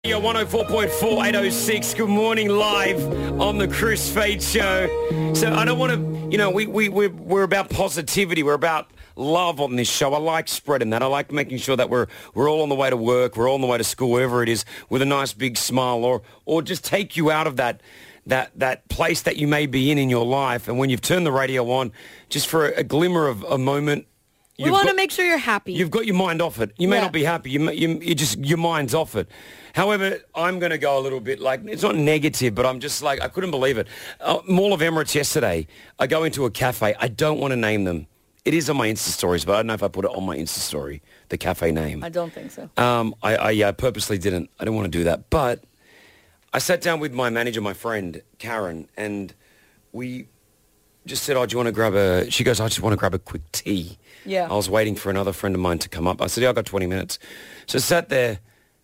Yeah, 104.4, 806. Good morning, live on the Chris Fade Show. So I don't want to, we're about positivity. We're about love on this show. I like spreading that. I like making sure that we're all on the way to work, we're all on the way to school, wherever it is, with a nice big smile, or just take you out of that place that you may be in your life. And when you've turned the radio on, just for a glimmer of a moment. We want to make sure you're happy. You've got your mind off it. You may not be happy. You just, your mind's off it. However, I'm going to go a little bit like, it's not negative, but I'm just like, I couldn't believe it. Mall of Emirates yesterday, I go into a cafe. I don't want to name them. It is on my Insta stories, but I don't know if I put it on my Insta story, the cafe name. I don't think so. I purposely didn't. I didn't want to do that. But I sat down with my manager, my friend, Karen, and we just said, do you want to grab she goes, I just want to grab a quick tea. Yeah. I was waiting for another friend of mine to come up. I said, I've got 20 minutes. So I sat there.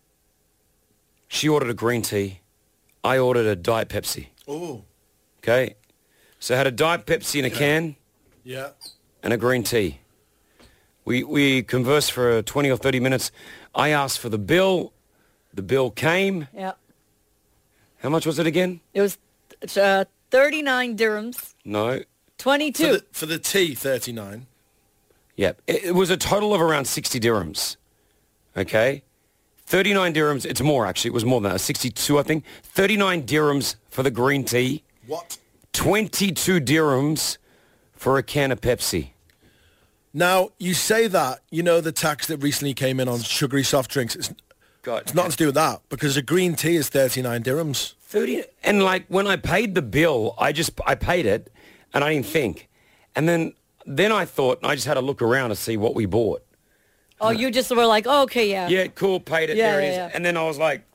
She ordered a green tea. I ordered a Diet Pepsi. Oh. Okay. So I had a Diet Pepsi in a can. Yeah. And a green tea. We conversed for 20 or 30 minutes. I asked for the bill. The bill came. Yeah. How much was it again? It was 39 dirhams. No. 22. For the tea, 39. Yep. It was a total of around 60 dirhams. Okay. 39 dirhams. It's more, actually. It was more than that. 62, I think. 39 dirhams for the green tea. What? 22 dirhams for a can of Pepsi. Now, you say that, the tax that recently came in on sugary soft drinks. It's nothing to do with that, because a green tea is 39 dirhams. 30, and like when I paid the bill, I paid it, and I didn't think. And then I thought, I just had a look around to see what we bought. Oh, you just were like, oh, okay, yeah. Yeah, cool, paid it, there it is. Yeah. And then I was like,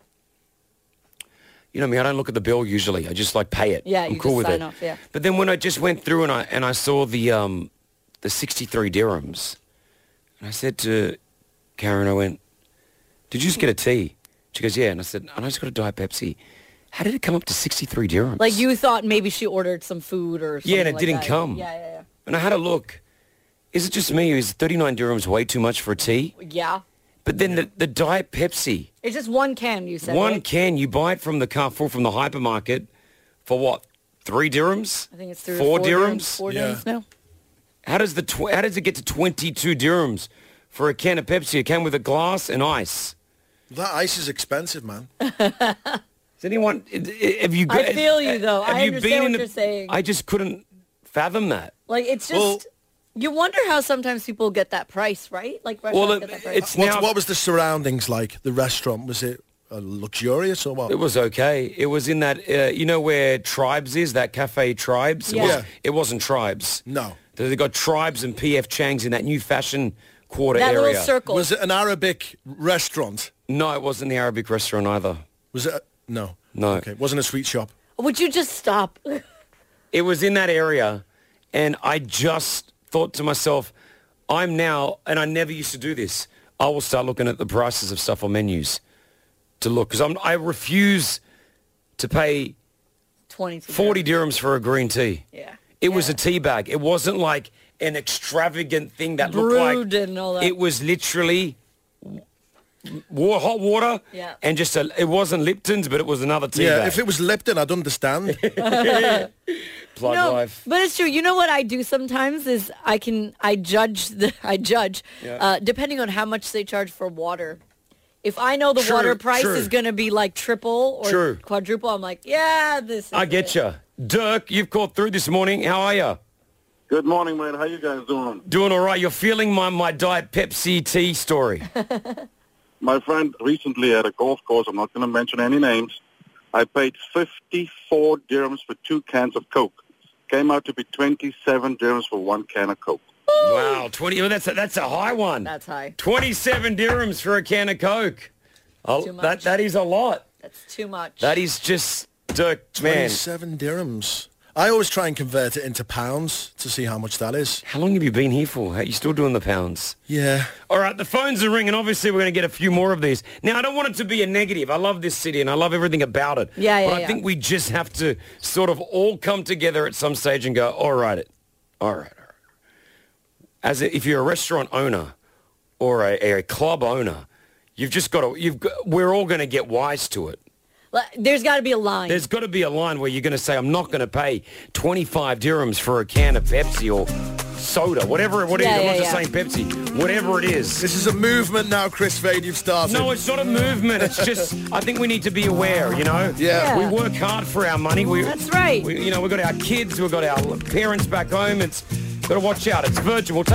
you know me, I don't look at the bill usually. I just pay it. Yeah, I'm you cool just with sign it. off, yeah. But then when I just went through and I saw the 63 dirhams, and I said to Karen, I went, did you just get a tea? She goes, yeah. And I said, I just got a Diet Pepsi. How did it come up to 63 dirhams? Like you thought maybe she ordered some food or something. Yeah, and it didn't come. Yeah. And I had a look. Is it just me? Is 39 dirhams way too much for a tea? Yeah. But then the Diet Pepsi. It's just one can, you said, One right? can. You buy it from the Carrefour, from the hypermarket for what? 3 dirhams? I think it's 3 4 or 4 dirhams? 4 dirhams now. How does it get to 22 dirhams for a can of Pepsi? A can with a glass and ice. That ice is expensive, man. Does anyone... Have you... I feel you, though. I you understand been what you're saying. I just couldn't fathom that. Like, it's just... Well, you wonder how sometimes people get that price, right? Like, restaurants get that price. it's now... What was the surroundings like? The restaurant, was it luxurious or what? It was okay. It was in that, where Tribes is, that cafe Tribes? Yeah. It wasn't Tribes. No. They got Tribes and PF Chang's in that new fashion quarter that area. little circle. Was it an Arabic restaurant? No, it wasn't the Arabic restaurant either. Was it? No. No. Okay. It wasn't a sweet shop. Would you just stop? It was in that area, and I just thought to myself, I'm now, and I never used to do this, I will start looking at the prices of stuff on menus to look, because I refuse to pay 40 dirhams for a green tea. Yeah. It was a tea bag. It wasn't like an extravagant thing that Brewed looked like... and all that. It was literally hot water, and just it wasn't Lipton's, but it was another tea bag. If it was Lipton, I'd understand. Plug life. But it's true. You know what I do sometimes is I judge depending on how much they charge for water. If I know the water price is going to be like triple or quadruple, I'm like, this is I get you. Dirk, you've called through this morning. How are you? Good morning, man. How you guys doing? Doing all right. You're feeling my Diet Pepsi tea story. My friend recently at a golf course, I'm not going to mention any names, I paid 54 dirhams for 2 cans of Coke. Came out to be 27 dirhams for 1 can of Coke. Wow, 20. That's a high one. That's high. 27 dirhams for a can of Coke. Too much. That is a lot. That's too much. That is just Dirk, man. 27 dirhams. I always try and convert it into pounds to see how much that is. How long have you been here for? Are you still doing the pounds? Yeah. All right, the phones are ringing. Obviously, we're going to get a few more of these. Now, I don't want it to be a negative. I love this city and I love everything about it. But I think we just have to sort of all come together at some stage and go, all right. If you're a restaurant owner or a club owner, You've just got to, we're all going to get wise to it. There's got to be a line. There's got to be a line where you're going to say, I'm not going to pay 25 dirhams for a can of Pepsi or soda, whatever I'm not just saying Pepsi, whatever it is. This is a movement now, Chris Fade, you've started. No, it's not a movement. It's just, I think we need to be aware, you know? Yeah. We work hard for our money. That's right. We've got our kids, we've got our parents back home. It's got to watch out. It's Virgin. We'll take